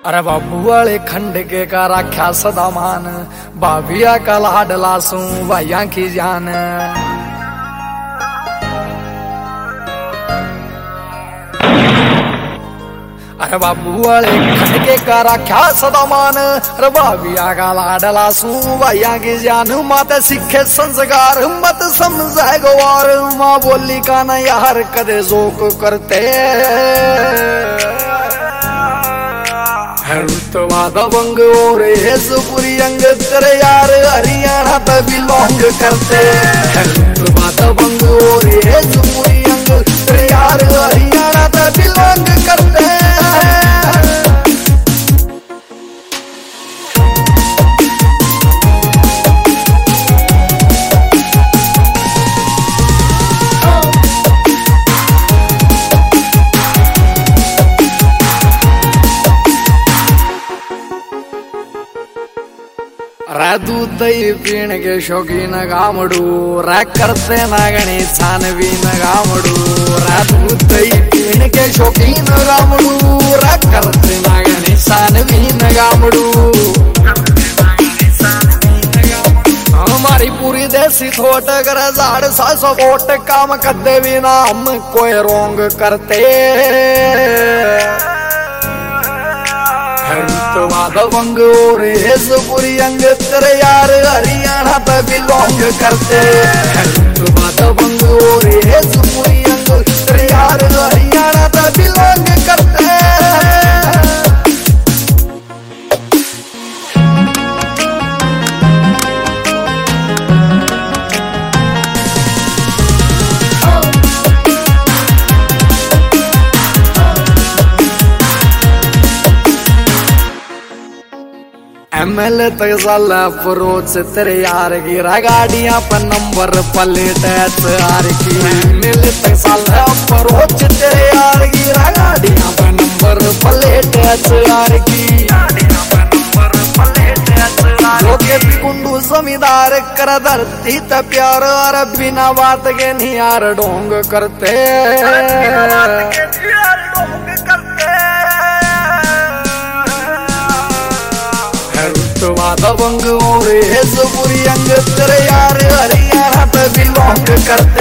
अरे बाबू वाले खंड के का राख्या सदामान, बाबिया का लाडला सू भैया की जान। अरे बाबू वाले खंड के का राख्या सदामान, अरे बाबिया का लाडला सू भैया की जान। माते सीखे संस्कार मत समझे गवार, माँ बोली का न यार कदे जोक करते। रुतवा दबंग और हेसपुरी अंग तेरे यार हरियाणा पे बिलोंग करते। रुतवा दबंग और हेसपुरी अंग तेरे यार हरियाणा पे बिलोंग करते। दूध दही पीण के शौकीन गामड़ू, रा करते नागणी छानबीन गामड़ू। दूध दही पीण के शौकीन गामड़ू, रा करते नागणी छानबीन गामड़ू। हमारी पूरी देसी थोट कर झाड़ सा सपोर्ट, काम कदे भी ना हम कोई रोंग करते। दबंग और हेसपुरी अंग तेरे यार हरियाणा पे बिलोंग करते। दबंग और हेसपुरी अंग तेरे यार हरियाणा पे बिलोंग करते। एमएलए तक साल अप्रोच तेरे यार की गाड़ियां पर नंबर प्लेट यार की। एमएलए तक साल अप्रोच तेरे यार की गाड़ियां पर नंबर प्लेट यार की। लोगे भी कुंडू जमींदार कर धरती त प्यार, और बिना बात के नहीं यार ढोंग करते। दबंग और हेसपुरी अंग तेरे यार हरियाणा पे बिलोंग करते।